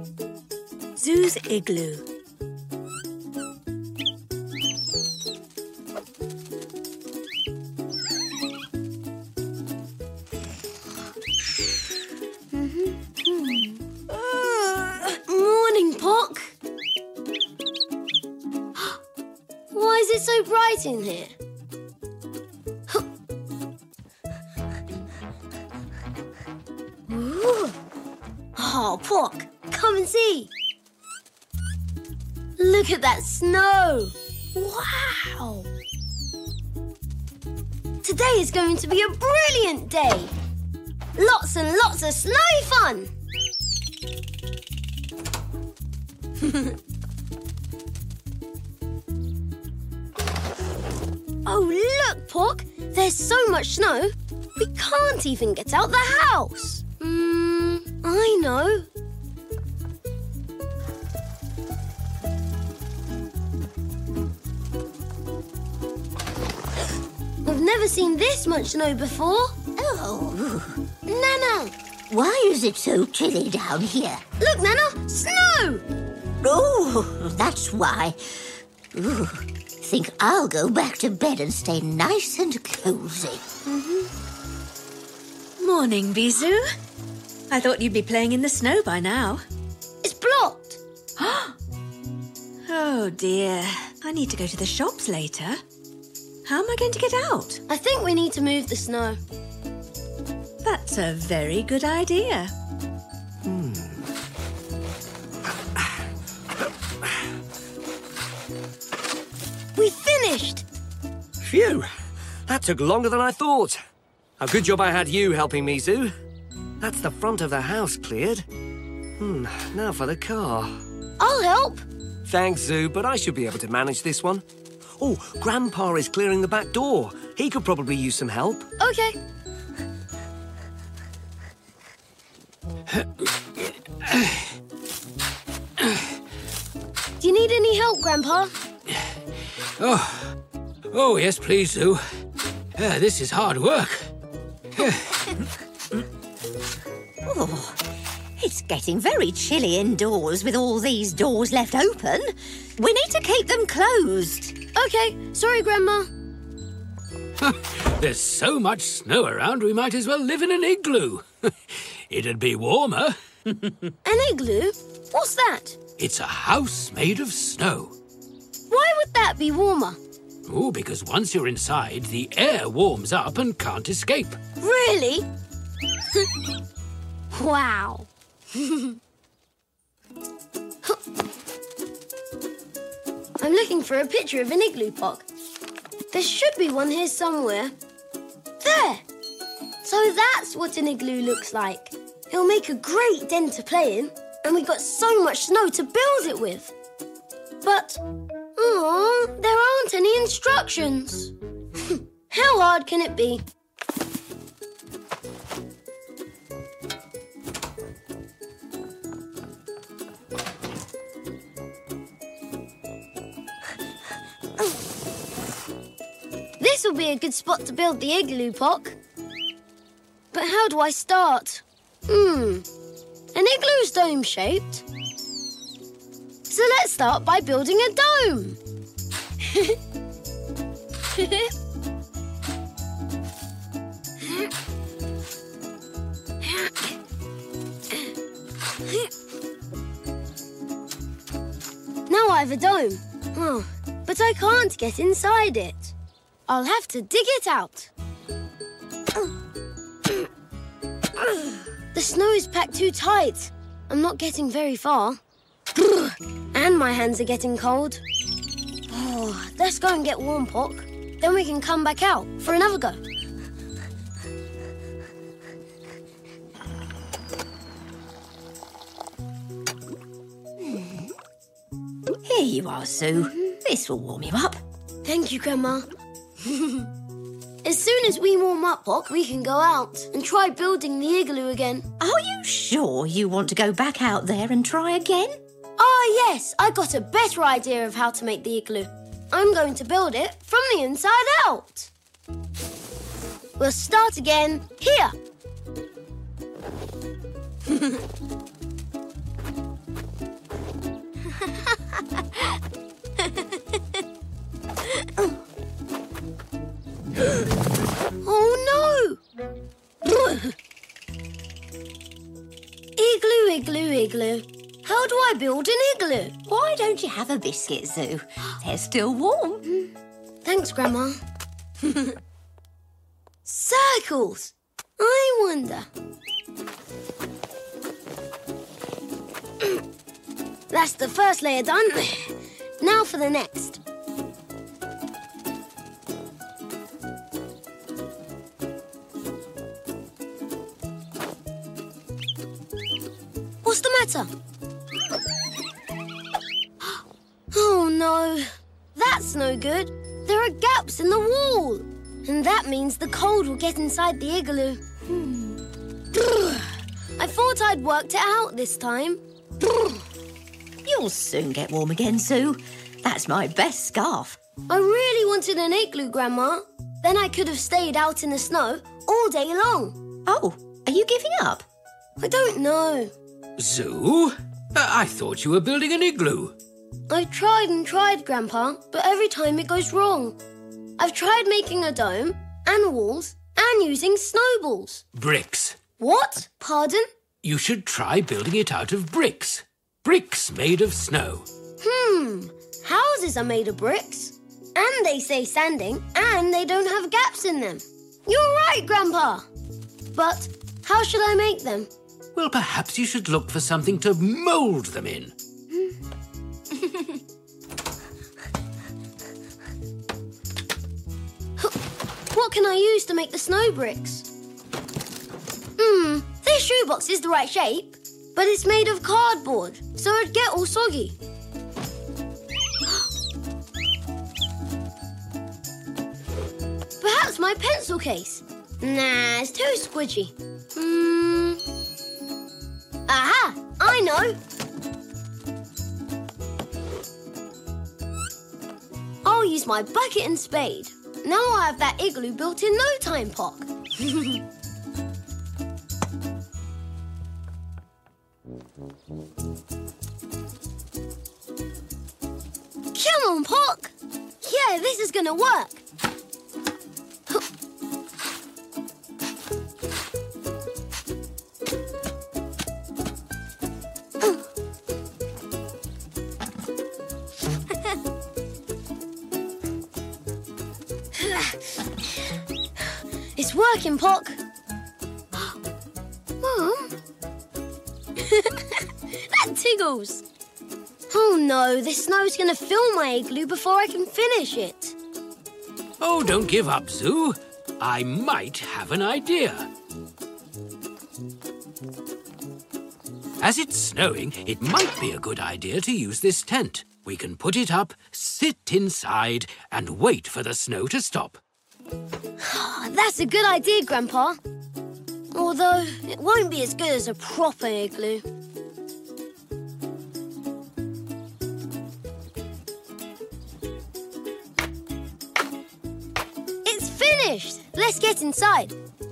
Zoo's igloo. Morning, Pock. Why is it so bright in here? Ooh. Oh, Pock, come and see. Look at that snow. Wow. Today is going to be a brilliant day. Lots and lots of snowy fun. Oh, look, Pock. There's so much snow, we can't even get out the house. I know. I've never seen this much snow before. Oh, Nana! why is it so chilly down here? Look, Nana! Snow! Oh, that's why. Ooh, think I'll go back to bed and stay nice and cozy. Morning, Bisou. I thought you'd be playing in the snow by now. It's blocked. Oh, dear. I need to go to the shops later. How am I going to get out? I think we need to move the snow. That's a very good idea. We finished! Phew! That took longer than I thought. A good job I had you helping me, Zoo. That's the front of the house cleared. Now for the car. I'll help. Thanks, Zoo, but I should be able to manage this one. Oh, Grandpa is clearing the back door. He could probably use some help. Okay. Do you need any help, Grandpa? Oh, yes, please, Zoo. This is hard work. Oh, it's getting very chilly indoors with all these doors left open. We need to keep them closed. Okay. Sorry, Grandma. There's so much snow around, we might as well live in an igloo. It'd be warmer. An igloo? What's that? It's a house made of snow. Why would that be warmer? Oh, because once you're inside, the air warms up and can't escape. Really? Wow. I'm looking for a picture of an igloo, Pock. There should be one here somewhere. There! So that's what an igloo looks like. It'll make a great den to play in, and we got so much snow to build it with. But, there aren't any instructions. How hard can it be? This will be a good spot to build the igloo, Pock. But how do I start? An igloo's dome-shaped. So let's start by building a dome. Now I have a dome. Oh, but I can't get inside it. I'll have to dig it out. The snow is packed too tight. I'm not getting very far. And my hands are getting cold. Oh, let's go and get warm, Pock. Then we can come back out for another go. Here you are, Sue. This will warm you up. Thank you, Grandma. As soon as we warm up, Pock, we can go out and try building the igloo again. Are you sure you want to go back out there and try again? Ah, yes, I got a better idea of how to make the igloo. I'm going to build it from the inside out. We'll start again here. igloo. How do I build an igloo? Why don't you have a biscuit, Zoo? They're still warm. Thanks, Grandma. Circles! I wonder. That's the first layer done. Now for the next. What's the matter? Oh no, that's no good. There are gaps in the wall. And that means the cold will get inside the igloo. I thought I'd worked it out this time. You'll soon get warm again, Zoo. That's my best scarf. I really wanted an igloo, Grandma. Then I could have stayed out in the snow all day long. Oh, are you giving up? I don't know. Zoo? I thought you were building an igloo. I've tried and tried, Grandpa, but every time it goes wrong. I've tried making a dome and walls and using snowballs. Bricks. What? Pardon? You should try building it out of bricks. Bricks made of snow. Houses are made of bricks. And they stay standing and they don't have gaps in them. You're right, Grandpa. But how should I make them? Well, perhaps you should look for something to mould them in. What can I use to make the snow bricks? This shoebox is the right shape, but it's made of cardboard, so it'd get all soggy. Perhaps my pencil case. Nah, it's too squidgy. Aha! I know! I'll use my bucket and spade. Now I'll have that igloo built in no time, Pock. Come on, Pock! Yeah, this is gonna work. It's working, Pock. Mum? That tickles. Oh no, this snow's going to fill my igloo before I can finish it. Oh, don't give up, Zoo. I might have an idea. As it's snowing, it might be a good idea to use this tent. We can put it up, sit inside, and wait for the snow to stop. That's a good idea, Grandpa. Although, it won't be as good as a proper igloo. It's finished! Let's get inside.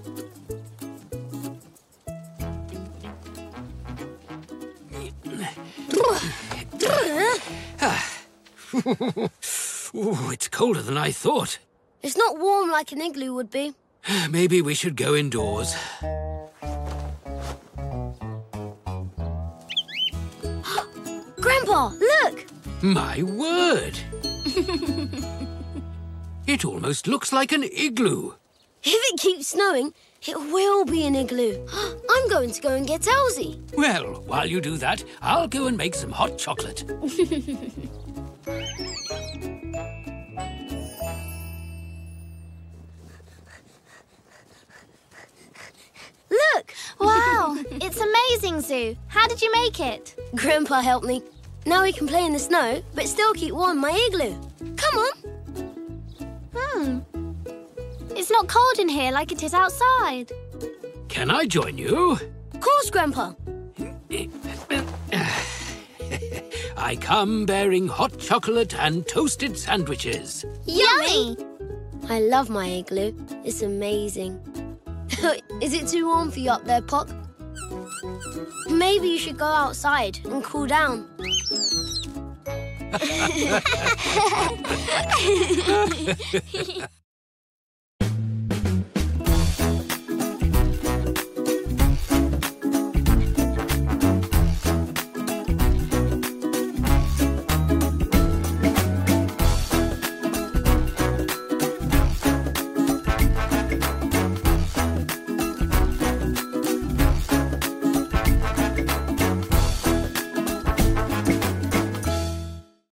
Ooh, it's colder than I thought. It's not warm like an igloo would be. Maybe we should go indoors. Grandpa, look! My word! It almost looks like an igloo. If it keeps snowing, it will be an igloo. I'm going to go and get Elsie. Well, while you do that, I'll go and make some hot chocolate. Look! Wow, it's amazing, Zoo. How did you make it? Grandpa helped me. Now we can play in the snow, but still keep warm my igloo. Come on! It's not cold in here like it is outside. Can I join you? Of course, Grandpa. I come bearing hot chocolate and toasted sandwiches. Yummy! I love my igloo. It's amazing. Is it too warm for you up there, Pock? Maybe you should go outside and cool down.